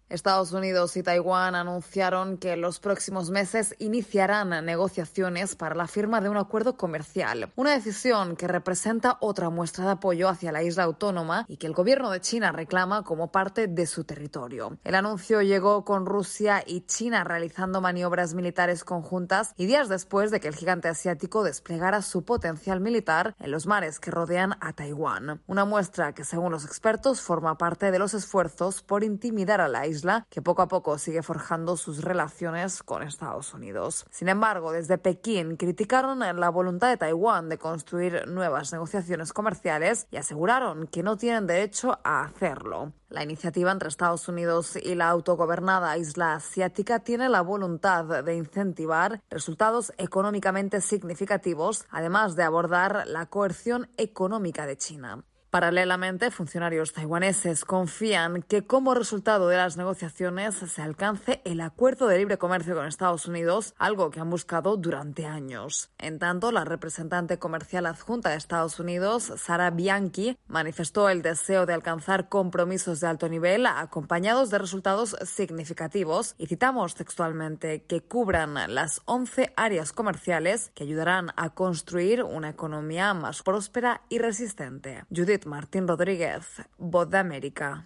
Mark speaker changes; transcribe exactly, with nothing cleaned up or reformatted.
Speaker 1: Estados Unidos y Taiwán anunciaron que en los próximos meses iniciarán negociaciones para la firma de un acuerdo comercial, una decisión que representa otra muestra de apoyo hacia la isla autónoma y que el gobierno de China reclama como parte de su territorio. El anuncio llegó con Rusia y China realizando maniobras militares conjuntas y días después de que el gigante asiático desplegara su potencial militar en los mares que rodean a Taiwán. Una muestra que, según los expertos, forma parte de los esfuerzos por intimidar a la isla, que poco a poco sigue forjando sus relaciones con Estados Unidos. Sin embargo, desde Pekín criticaron la voluntad de Taiwán de construir nuevas negociaciones comerciales y aseguraron que no tienen derecho a hacerlo. La iniciativa entre Estados Unidos y la autogobernada isla asiática tiene la voluntad de incentivar resultados económicamente significativos, además de abordar la coerción económica de China. Paralelamente, funcionarios taiwaneses confían que como resultado de las negociaciones se alcance el acuerdo de libre comercio con Estados Unidos, algo que han buscado durante años. En tanto, la representante comercial adjunta de Estados Unidos, Sarah Bianchi, manifestó el deseo de alcanzar compromisos de alto nivel acompañados de resultados significativos y citamos textualmente que cubran las once áreas comerciales que ayudarán a construir una economía más próspera y resistente. Judith Martín Rodríguez, Voz de América.